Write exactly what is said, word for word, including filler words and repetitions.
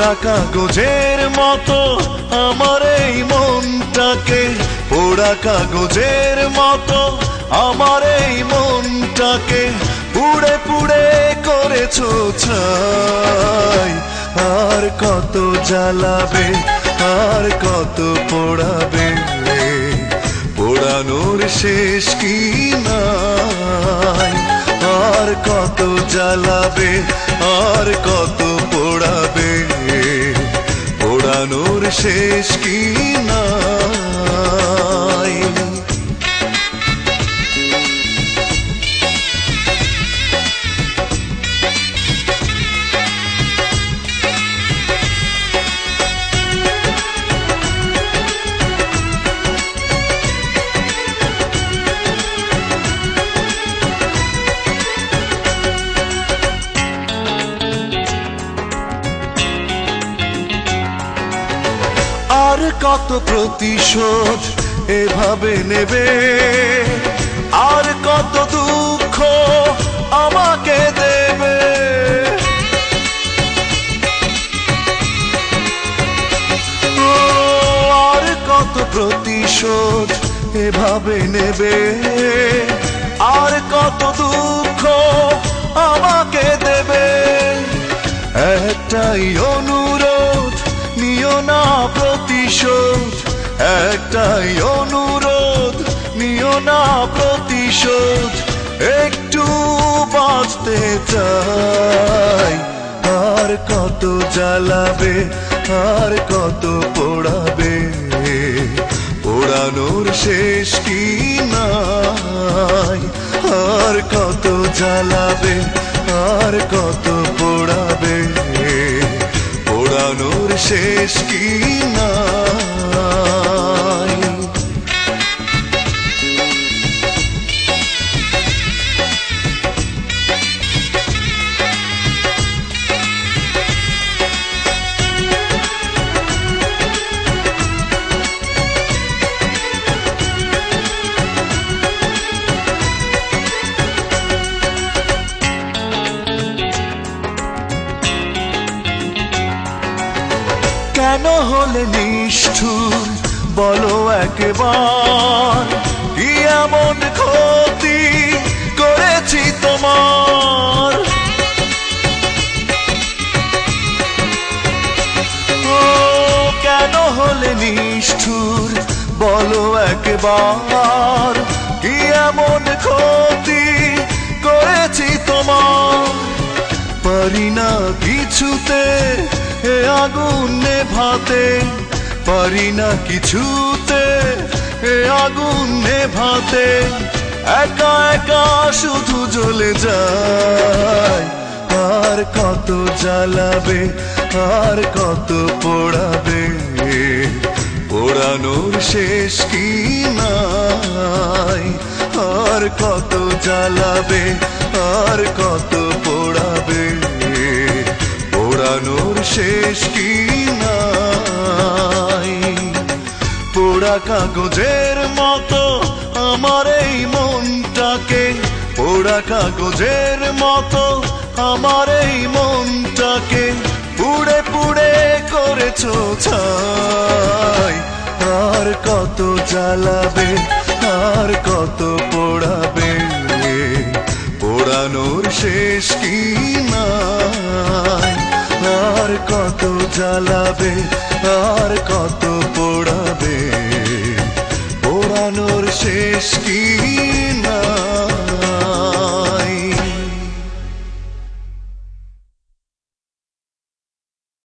পোড়া কাগজের মতো আমার এই মনটাকে, পোড়া কাগজের মতো আমার এই মনটাকে পুড়ে পুড়ে করেছো ছাই। আর কত জ্বালাবে, আর কত পোড়াবে, পোড়ানোর শেষ কি নাই। আর কত জ্বালাবে, আর কত পোড়াবে, পোড়ানোর শেষ কি নাই। আর কত প্রতিশোধ এভাবে নেবে, আর কত দুঃখ আমাকে দেবে। ও আর কত প্রতিশোধ এভাবে নেবে, আর কত দুঃখ আমাকে দেবে। একটাই অনুরোধ, নিও না প্রতিশোধ, একটাই অনুরোধ, নিও না প্রতিশোধ। একটু বাঁচতে চাই। আর কত জ্বালাবে, আর কত পোড়াবে, পোড়ানোর শেষ কি নাই। আর কত জ্বালাবে, আর কত পোড়াবে, পোড়ানোর শেষ কি নাই। কেন হলে নিষ্ঠুর বলো একবার, কি এমন ক্ষতি করেছি তোমার। ও কেন হলে নিষ্ঠুর বলো একবার, কি এমন ক্ষতি করেছি তোমার। পারি না কিছুতে এ আগুন নেভাতে, পারি না কিছুতে এ আগুন নেভাতে। একা একা শুধু জ্বলে যায়। আর কত জ্বালাবে, আর কত পোড়াবে, পোড়ানোর শেষ কি নাই। আর কত জ্বালাবে, আর কত পোড়াবে, পোড়ানোর শেষ কি নাই। পোড়া কাগজের মতো আমার এই মনটাকে, পোড়া কাগজের মতো আমার এই মনটাকে পুড়ে পুড়ে করেছো ছাই। আর কত জ্বালাবে, আর কত পোড়াবে, পোড়ানোর শেষ কি নাই। আর কত জ্বালাবে, আর কত